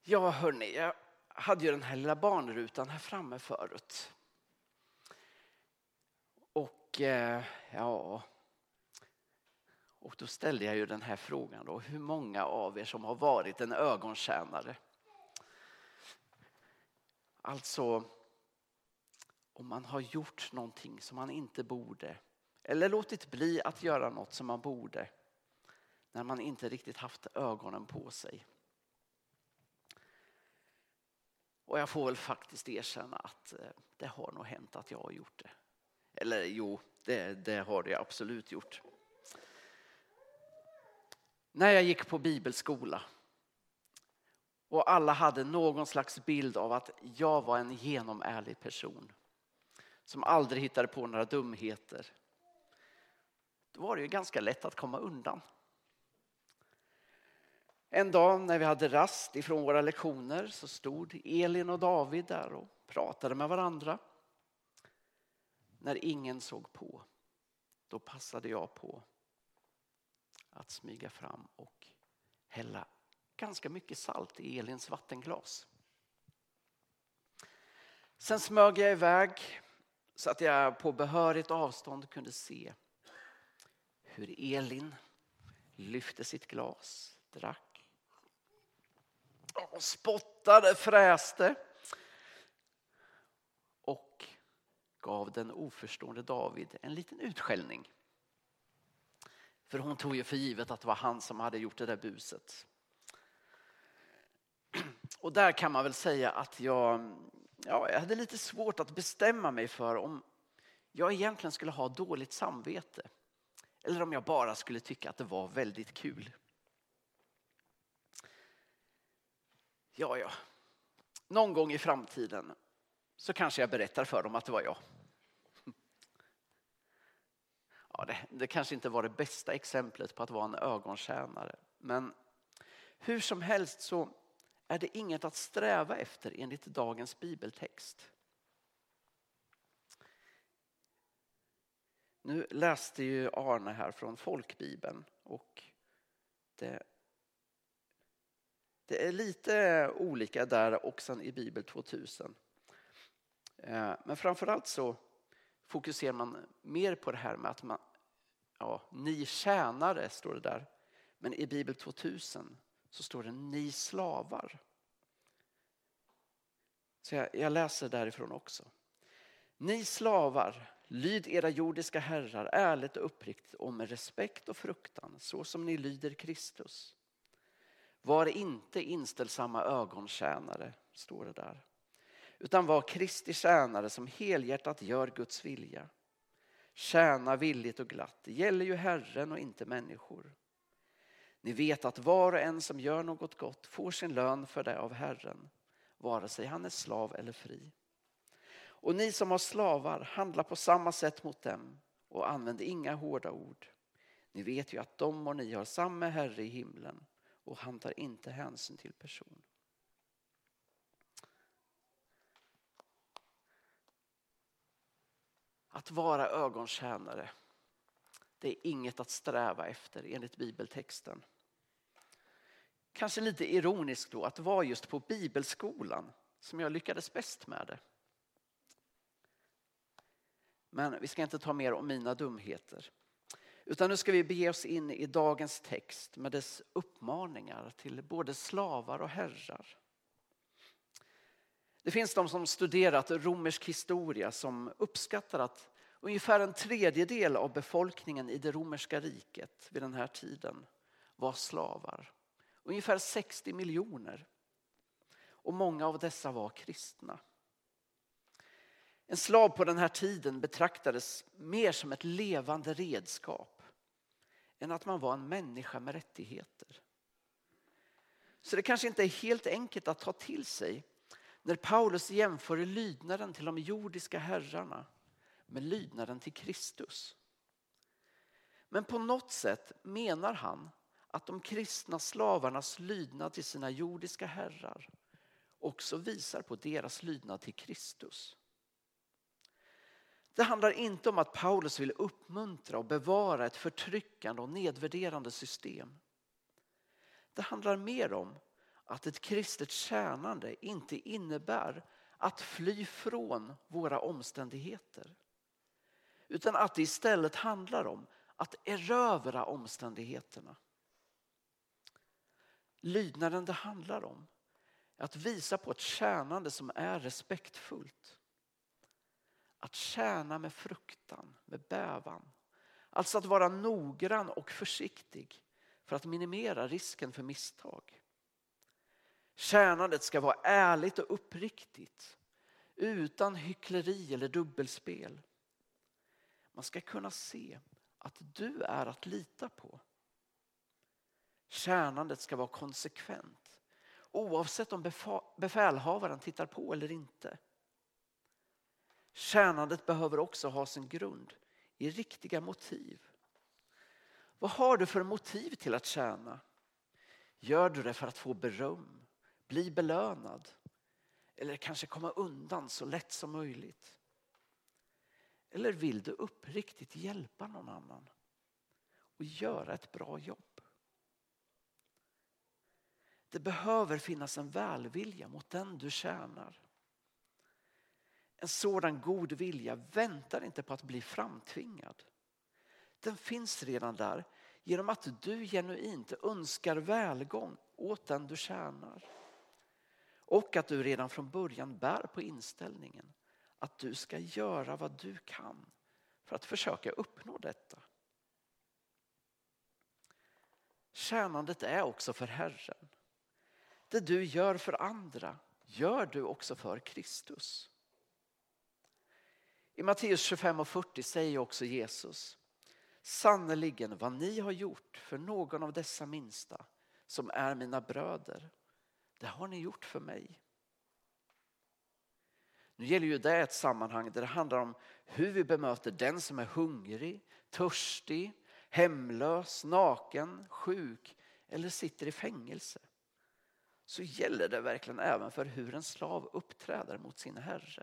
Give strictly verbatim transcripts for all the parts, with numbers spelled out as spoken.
Ja hörni, jag hade ju den här lilla barnrutan här framme förut. Och eh, ja, och då ställde jag ju den här frågan då. Hur många av er som har varit en ögontjänare? Alltså, om man har gjort någonting som man inte borde. Eller låtit bli att göra något som man borde. När man inte riktigt haft ögonen på sig. Och jag får väl faktiskt erkänna att det har nog hänt att jag har gjort det. Eller jo, det, det har jag absolut gjort. När jag gick på bibelskola och alla hade någon slags bild av att jag var en genomärlig person som aldrig hittade på några dumheter, då var det ju ganska lätt att komma undan. En dag när vi hade rast ifrån våra lektioner så stod Elin och David där och pratade med varandra. När ingen såg på, då passade jag på att smyga fram och hälla ganska mycket salt i Elins vattenglas. Sen smög jag iväg så att jag på behörigt avstånd kunde se hur Elin lyfte sitt glas, drack. Och spottade, fräste och gav den oförstående David en liten utskällning. För hon tog ju för givet att det var han som hade gjort det där buset. Och där kan man väl säga att jag, ja, jag hade lite svårt att bestämma mig för om jag egentligen skulle ha dåligt samvete. Eller om jag bara skulle tycka att det var väldigt kul. Ja, ja. Någon gång i framtiden så kanske jag berättar för dem att det var jag. Ja, det, det kanske inte var det bästa exemplet på att vara en ögontjänare. Men hur som helst så är det inget att sträva efter enligt dagens bibeltext. Nu läste ju Arne här från Folkbibeln och det, det är lite olika där också i Bibel tvåtusen. Men framförallt så fokuserar man mer på det här med att man, ja, ni tjänare står det där. Men i Bibel tvåtusen så står det ni slavar. Så jag, jag läser därifrån också. Ni slavar, lyd era jordiska herrar ärligt och uppriktigt och med respekt och fruktan, så som ni lyder Kristus. Var inte inställsamma ögontjänare, står det där. Utan var Kristi tjänare som helhjärtat gör Guds vilja. Tjäna villigt och glatt. Det gäller ju Herren och inte människor. Ni vet att var och en som gör något gott får sin lön för det av Herren, vare sig han är slav eller fri. Och ni som har slavar, handla på samma sätt mot dem och använd inga hårda ord. Ni vet ju att de och ni har samma Herre i himlen och han tar inte hänsyn till person. Att vara ögontjänare, det är inget att sträva efter enligt bibeltexten. Kanske lite ironiskt då att det var just på bibelskolan som jag lyckades bäst med det. Men vi ska inte ta mer om mina dumheter. Utan nu ska vi bege oss in i dagens text med dess uppmaningar till både slavar och herrar. Det finns de som studerat romersk historia som uppskattar att ungefär en tredjedel av befolkningen i det romerska riket vid den här tiden var slavar. Ungefär sextio miljoner. Och många av dessa var kristna. En slav på den här tiden betraktades mer som ett levande redskap än att man var en människa med rättigheter. Så det kanske inte är helt enkelt att ta till sig när Paulus jämför lydnaden till de jordiska herrarna med lydnaden till Kristus. Men på något sätt menar han att de kristna slavarnas lydnad till sina jordiska herrar också visar på deras lydnad till Kristus. Det handlar inte om att Paulus vill uppmuntra och bevara ett förtryckande och nedvärderande system. Det handlar mer om att ett kristet tjänande inte innebär att fly från våra omständigheter. Utan att det istället handlar om att erövra omständigheterna. Lydnaden det handlar om är att visa på ett tjänande som är respektfullt. Att tjäna med fruktan, med bävan. Alltså att vara noggrann och försiktig för att minimera risken för misstag. Tjänandet ska vara ärligt och uppriktigt, utan hyckleri eller dubbelspel. Man ska kunna se att du är att lita på. Tjänandet ska vara konsekvent, oavsett om befälhavaren tittar på eller inte. Tjänandet behöver också ha sin grund i riktiga motiv. Vad har du för motiv till att tjäna? Gör du det för att få beröm, bli belönad eller kanske komma undan så lätt som möjligt? Eller vill du uppriktigt hjälpa någon annan och göra ett bra jobb? Det behöver finnas en välvilja mot den du tjänar. En sådan god vilja väntar inte på att bli framtvingad. Den finns redan där genom att du genuint önskar välgång åt den du tjänar. Och att du redan från början bär på inställningen att du ska göra vad du kan för att försöka uppnå detta. Tjänandet är också för Herren. Det du gör för andra gör du också för Kristus. I Matteus tjugofem och fyrtio säger också Jesus: sannoliken vad ni har gjort för någon av dessa minsta som är mina bröder, det har ni gjort för mig. Nu gäller ju det ett sammanhang där det handlar om hur vi bemöter den som är hungrig, törstig, hemlös, naken, sjuk eller sitter i fängelse. Så gäller det verkligen även för hur en slav uppträder mot sin herre.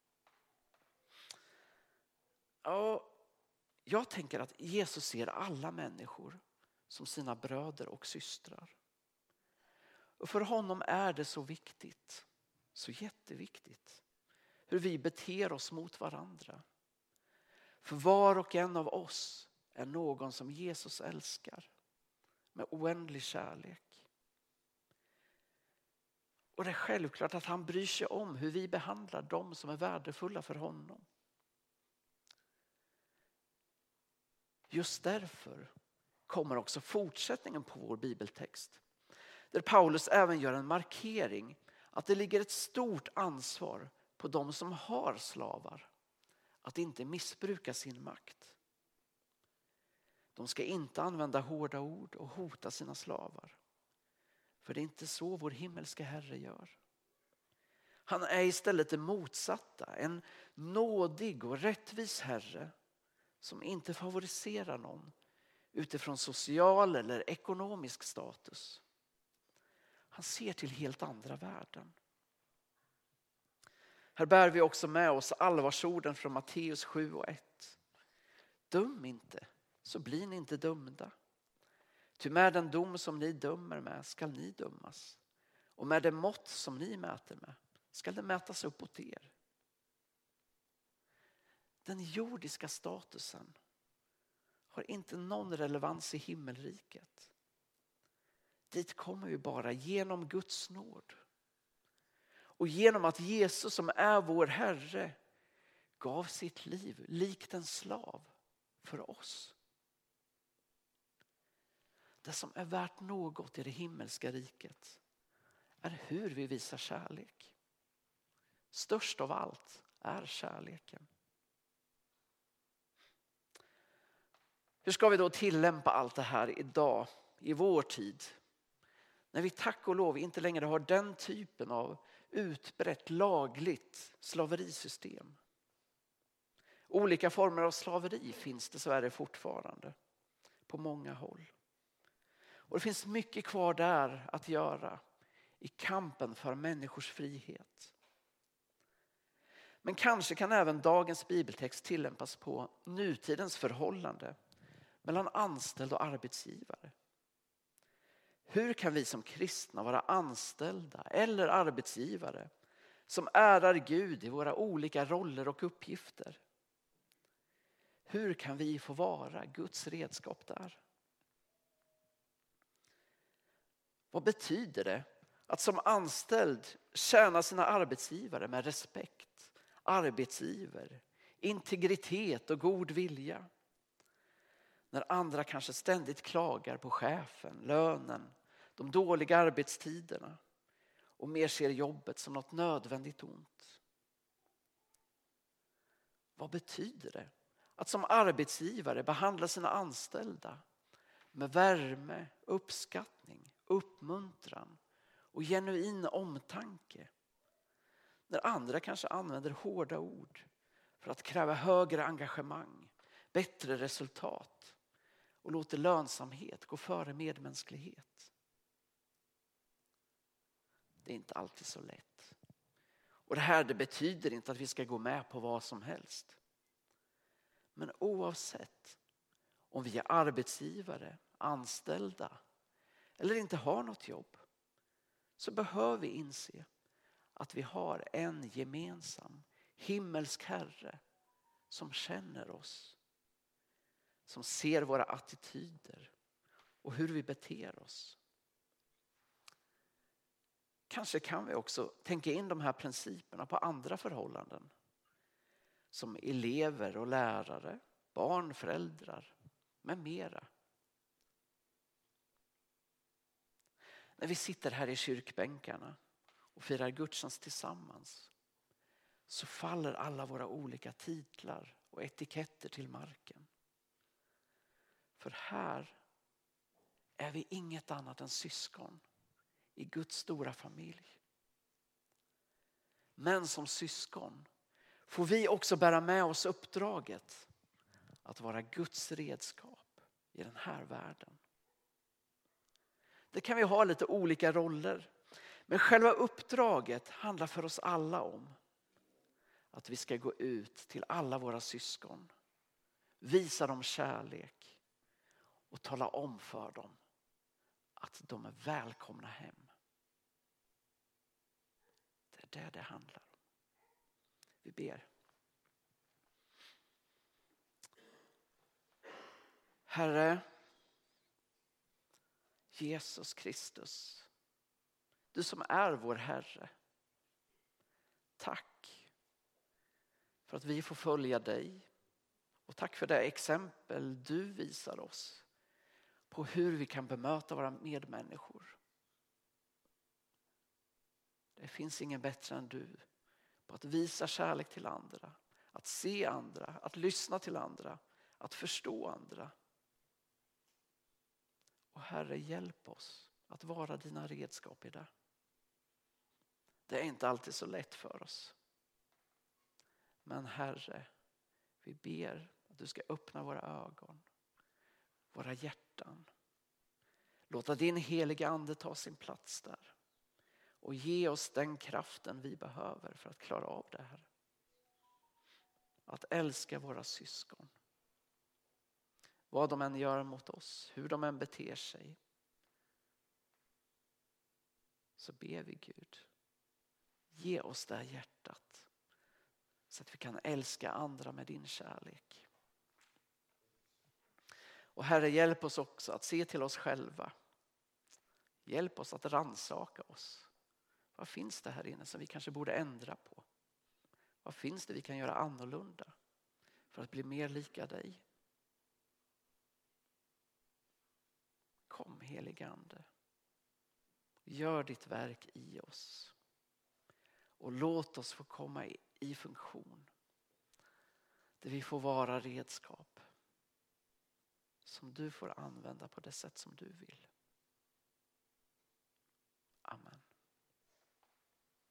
Ja, jag tänker att Jesus ser alla människor som sina bröder och systrar. Och för honom är det så viktigt, så jätteviktigt, hur vi beter oss mot varandra. För var och en av oss är någon som Jesus älskar med oändlig kärlek. Och det är självklart att han bryr sig om hur vi behandlar dem som är värdefulla för honom. Just därför kommer också fortsättningen på vår bibeltext. Där Paulus även gör en markering att det ligger ett stort ansvar på de som har slavar att inte missbruka sin makt. De ska inte använda hårda ord och hota sina slavar. För det är inte så vår himmelska Herre gör. Han är istället det motsatta, en nådig och rättvis Herre som inte favoriserar någon utifrån social eller ekonomisk status. Han ser till helt andra värden. Här bär vi också med oss allvarsorden från Matteus sju och ett. Döm inte, så blir ni inte dömda. Ty med den dom som ni dömer med skall ni dömas. Och med det mått som ni mäter med skall det mätas uppåt er. Den jordiska statusen har inte någon relevans i himmelriket. Dit kommer vi bara genom Guds nåd. Och genom att Jesus som är vår Herre gav sitt liv likt en slav för oss. Det som är värt något i det himmelska riket är hur vi visar kärlek. Störst av allt är kärleken. Hur ska vi då tillämpa allt det här idag, i vår tid? När vi tack och lov inte längre har den typen av utbrett lagligt slaverisystem. Olika former av slaveri finns det så är det fortfarande på många håll. Och det finns mycket kvar där att göra i kampen för människors frihet. Men kanske kan även dagens bibeltext tillämpas på nutidens förhållande mellan anställd och arbetsgivare. Hur kan vi som kristna vara anställda eller arbetsgivare som ärar Gud i våra olika roller och uppgifter? Hur kan vi få vara Guds redskap där? Vad betyder det att som anställd tjäna sina arbetsgivare med respekt, arbetsgiver, integritet och god vilja? När andra kanske ständigt klagar på chefen, lönen, de dåliga arbetstiderna och mer ser jobbet som något nödvändigt ont. Vad betyder det att som arbetsgivare behandla sina anställda med värme, uppskattning, uppmuntran och genuin omtanke? När andra kanske använder hårda ord för att kräva högre engagemang, bättre resultat och låter lönsamhet gå före medmänsklighet. Det är inte alltid så lätt. Och det här det betyder inte att vi ska gå med på vad som helst. Men oavsett om vi är arbetsgivare, anställda eller inte har något jobb, så behöver vi inse att vi har en gemensam himmelsk Herre som känner oss, som ser våra attityder och hur vi beter oss. Kanske kan vi också tänka in de här principerna på andra förhållanden, som elever och lärare, barn, föräldrar med mera. När vi sitter här i kyrkbänkarna och firar gudstjänst tillsammans, så faller alla våra olika titlar och etiketter till marken. För här är vi inget annat än syskon i Guds stora familj. Men som syskon får vi också bära med oss uppdraget att vara Guds redskap i den här världen. Det kan vi ha lite olika roller, men själva uppdraget handlar för oss alla om att vi ska gå ut till alla våra syskon, visa dem kärlek och tala om för dem att de är välkomna hem. Det är det det handlar om. Vi ber. Herre Jesus Kristus, du som är vår Herre, tack för att vi får följa dig. Och tack för det exempel du visar oss på hur vi kan bemöta våra medmänniskor. Det finns ingen bättre än du på att visa kärlek till andra, att se andra, att lyssna till andra, att förstå andra. Och Herre, hjälp oss att vara dina redskap i det. Det är inte alltid så lätt för oss. Men Herre, vi ber att du ska öppna våra ögon, våra hjärtan. Låta din heliga ande ta sin plats där. Och ge oss den kraften vi behöver för att klara av det här. Att älska våra syskon. Vad de än gör mot oss, hur de än beter sig. Så ber vi Gud, ge oss det här hjärtat. Så att vi kan älska andra med din kärlek. Och Herre, hjälp oss också att se till oss själva. Hjälp oss att rannsaka oss. Vad finns det här inne som vi kanske borde ändra på? Vad finns det vi kan göra annorlunda för att bli mer lika dig? Kom helige Ande. Gör ditt verk i oss. Och låt oss få komma i, i funktion. Där vi får vara redskap som du får använda på det sätt som du vill.